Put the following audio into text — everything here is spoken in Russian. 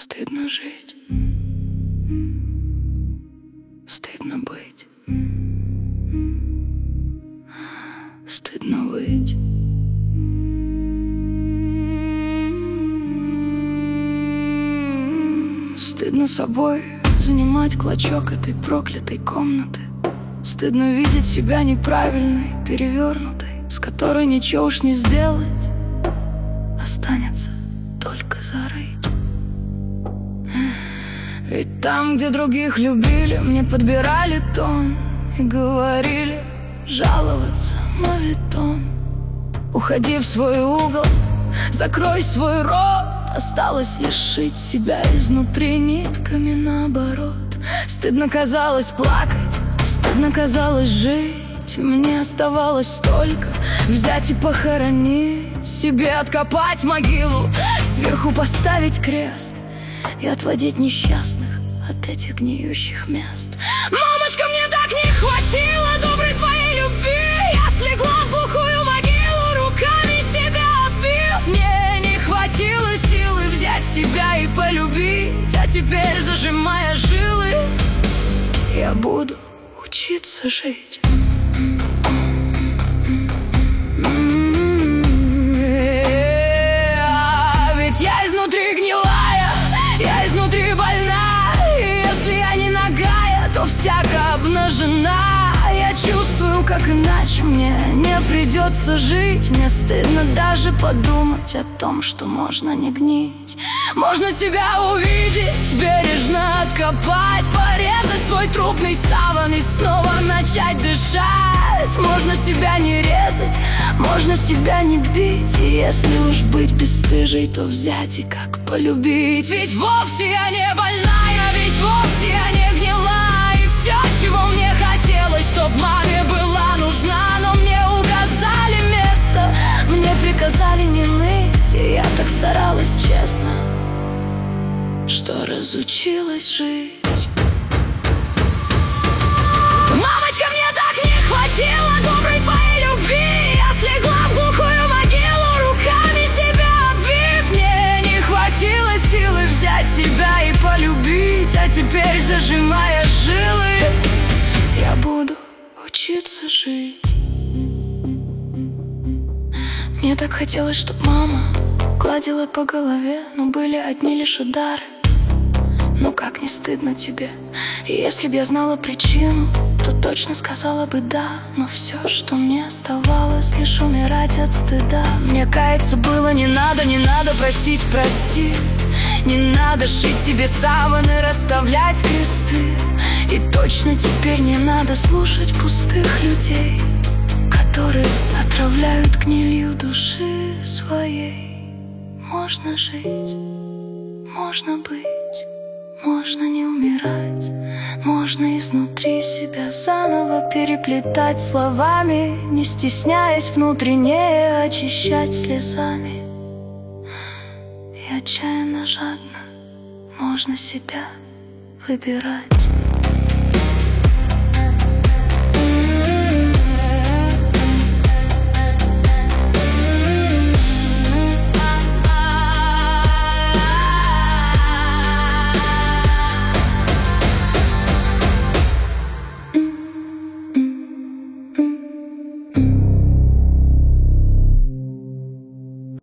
Стыдно жить, стыдно быть, стыдно выть. Стыдно собой занимать клочок этой проклятой комнаты. Стыдно видеть себя неправильной, перевернутой, с которой ничего уж не сделать, останется только зарыть. Ведь там, где других любили, мне подбирали тон и говорили жаловаться моветон. Уходи в свой угол, закрой свой рот, осталось лишить себя изнутри нитками наоборот. Стыдно казалось плакать, стыдно казалось жить. Мне оставалось только взять и похоронить, себе откопать могилу, сверху поставить крест и отводить несчастных от этих гниющих мест. Мамочка, мне так не хватило доброй твоей любви. Я слегла в глухую могилу, руками себя обвив. Мне не хватило силы взять себя и полюбить. А теперь, зажимая жилы, я буду учиться жить. Ведь я изнутри гнилая, я изнутри больна. И если я не нагая, то всяко обнажена. Я чувствую, как иначе мне не придется жить. Мне стыдно даже подумать о том, что можно не гнить. Можно себя увидеть, бережно откопать, порезать свой трупный саван и снова начать дышать. Можно себя не резать, можно себя не бить. И если уж быть бесстыжей, то взять и как полюбить. Ведь вовсе я не больная, ведь вовсе я не гнила. И все, чего мне хотелось, чтоб маме была нужна. Но мне указали место, мне приказали не ныть. И я так старалась честно, что разучилась жить. Мамочка, мне так не хватило доброй твоей любви. Я слегла в глухую могилу, руками себя обвив. Мне не хватило силы взять себя и полюбить. А теперь, зажимая жилы, я буду учиться жить. Мне так хотелось, чтоб мама гладила по голове, но были одни лишь удары. Ну как не стыдно тебе? И если б я знала причину, то точно сказала бы да. Но все, что мне оставалось, лишь умирать от стыда. Мне каяться было не надо, не надо просить прости. Не надо шить себе саваны, расставлять кресты. И точно теперь не надо слушать пустых людей, которые отравляют гнилью души своей. Можно жить, можно быть, можно не умирать, можно изнутри себя заново переплетать словами, не стесняясь внутренне очищать слезами. И отчаянно жадно можно себя выбирать.